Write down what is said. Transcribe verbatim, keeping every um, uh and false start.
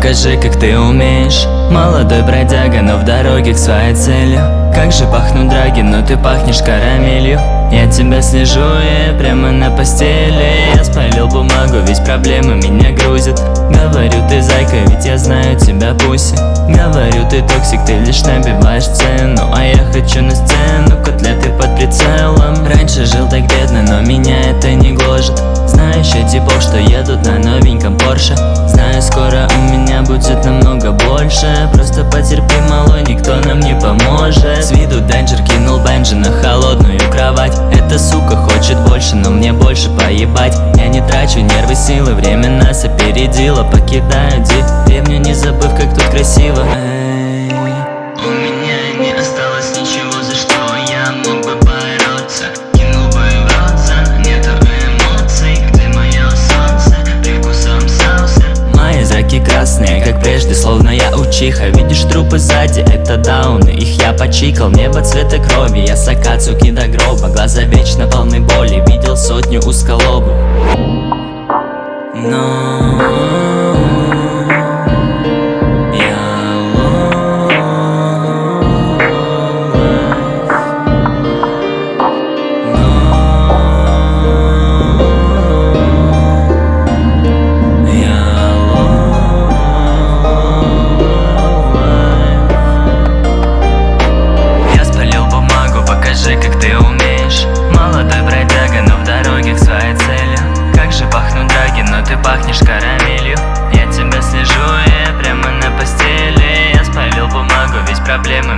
покажи, как ты умеешь. Молодой бродяга, но в дороге к своей цели. Как же пахнут драги, но ты пахнешь карамелью. Я тебя слежу, я прямо на постели. Я спалил бумагу, ведь проблемы меня грузят. Говорю, ты зайка, ведь я знаю тебя, пуси. Говорю, ты токсик, ты лишь набиваешь цену. А я хочу на сцену, котлеты под прицелом. Раньше жил так бедно, но меня это не гложет. Знаю еще типов, что едут на новеньком Порше. Знаю, скоро у меня будет намного больше. Просто потерпи, малой, никто нам не поможет. С виду денджер кинул Бенджи на холодную кровать. Эта сука хочет больше, но мне больше поебать. Я не трачу нервы, силы, время нас опередило. Покидаю деревню, не забыв, как тут красиво. Эй, у меня не осталось ничего, за что я мог бы бороться. Кинул бы в рот за нету эмоций. Где мое солнце, привкусом соуса. Мои зраки красные, как прежде, словно я учиха. Видишь трупы сзади, это дауны, их я почикал. Небо цвета крови, я с Акацуки до гроба. Глаза вечно полны боли, видел сотню узколобых. Но как ты умеешь. Молодой бродяга, но в дороге к своей цели. Как же пахнут драги, но ты пахнешь карамелью. Я тебя слежу, я прямо на постели. Я спалил бумагу, ведь проблемы